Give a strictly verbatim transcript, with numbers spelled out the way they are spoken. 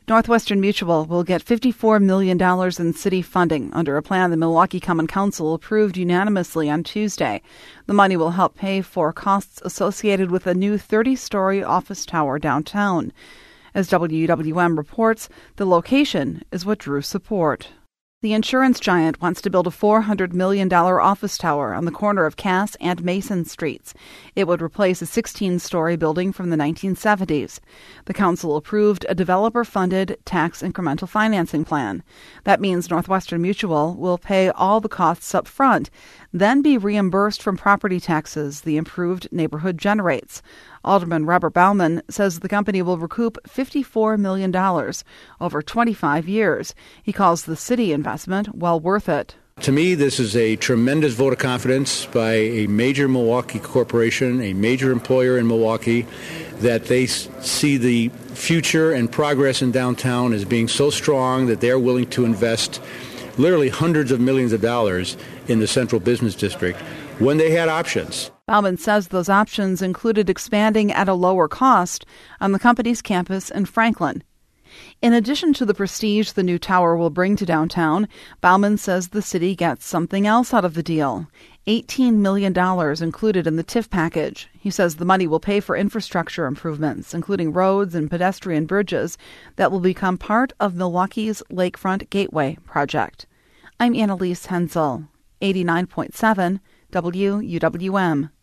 Northwestern Mutual will get fifty-four million dollars in city funding under a plan the Milwaukee Common Council approved unanimously on Tuesday. The money will help pay for costs associated with a new thirty-story office tower downtown. As W W M reports, the location is what drew support. The insurance giant wants to build a four hundred million dollars office tower on the corner of Cass and Mason Streets. It would replace a sixteen-story building from the nineteen seventies. The council approved a developer-funded tax incremental financing plan. That means Northwestern Mutual will pay all the costs up front, then be reimbursed from property taxes the improved neighborhood generates. Alderman Robert Bauman says the company will recoup fifty-four million dollars over twenty-five years. He calls the city investment well worth it. To me, this is a tremendous vote of confidence by a major Milwaukee corporation, a major employer in Milwaukee, that they see the future and progress in downtown as being so strong that they're willing to invest literally hundreds of millions of dollars in the central business district when they had options. Bauman says those options included expanding at a lower cost on the company's campus in Franklin. In addition to the prestige the new tower will bring to downtown, Bauman says the city gets something else out of the deal. eighteen million dollars included in the T I F package. He says the money will pay for infrastructure improvements, including roads and pedestrian bridges, that will become part of Milwaukee's Lakefront Gateway project. I'm Annalise Hensel, eighty-nine point seven W U W M.